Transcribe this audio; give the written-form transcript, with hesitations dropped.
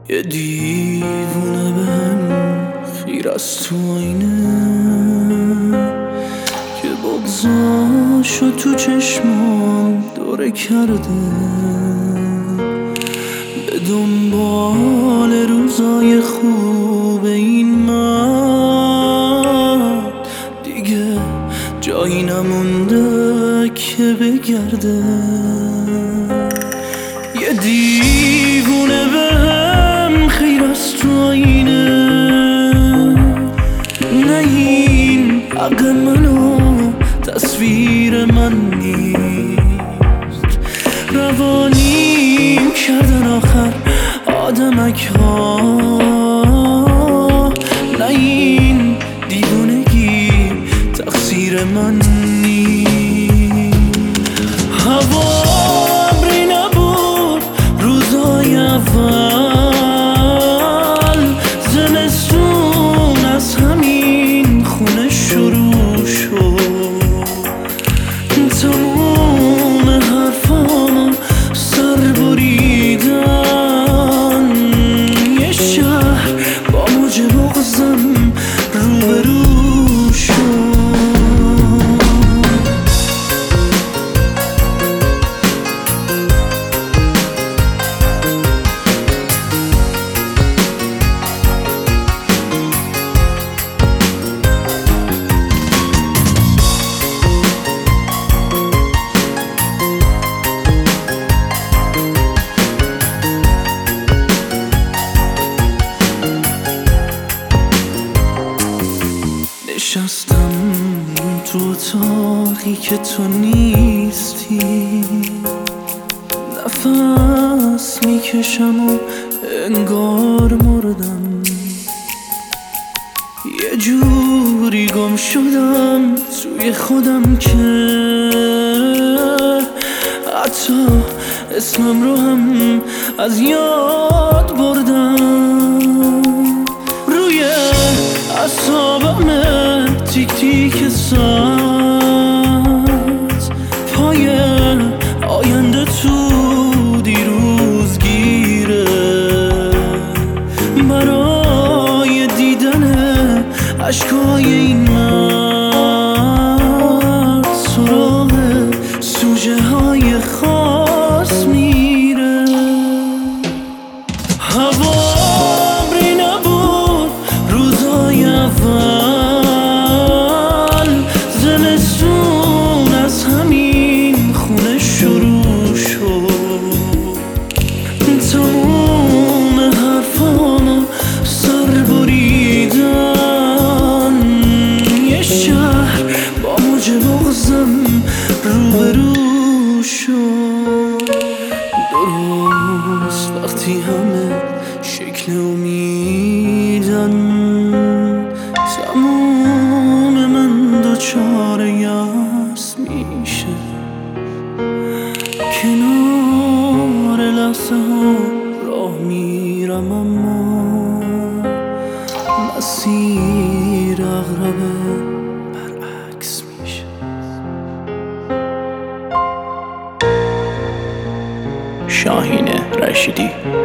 یه دیوونه بهم خیر از تو آینه که بغضاشو تو چشمام دوره کرده، به دنبال روزای خوب این من دیگه جایی نمونده که بگرده. یه دیوونه بهم خیر از تو آینه، نه این حق منو تصویر من نیست، روانیم کردن آخر آدمک ها، نه این دیوونگی تقصیر من نیست. هوا ابری نبود روزای اول، زمستون از همین خونه شروع شد، تموم حرفامو سر بریدن، یه شهر با موج بغضم روبرو شد. نشستم تو اتاقی که تو نیستی، نفس میکشم و انگار مردم، یه جوری گم شدم توی خودم که حتی اسمم رو هم از یاد بردم. روی اعصابم تیک تیک ساعت، پای آینده تو دیروز گیره، برای دیدن عشقای این مرد سراغ سوژه های خاص میره. هوا ابری نبود روزای اول، زمستون از همین خونه شروع شد، تموم حرفامو سر بریدن، یه شهر با موج بغضم روبرو شد. درست وقتی همه شکل امیدن، تموم من دوچار یأس میشه، کنار لحظه ها راه میرم اما مسیر اغربه برعکس میشه. شاهین رشیدی.